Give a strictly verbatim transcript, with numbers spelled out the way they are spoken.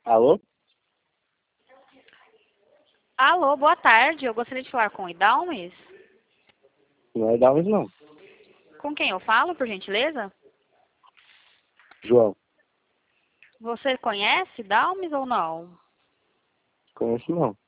Alô? Alô, boa tarde. Eu gostaria de falar com o Idalmes. Não é Dalmas, não. Com quem eu falo, por gentileza? João. Você conhece Dalmes ou não? Conheço não.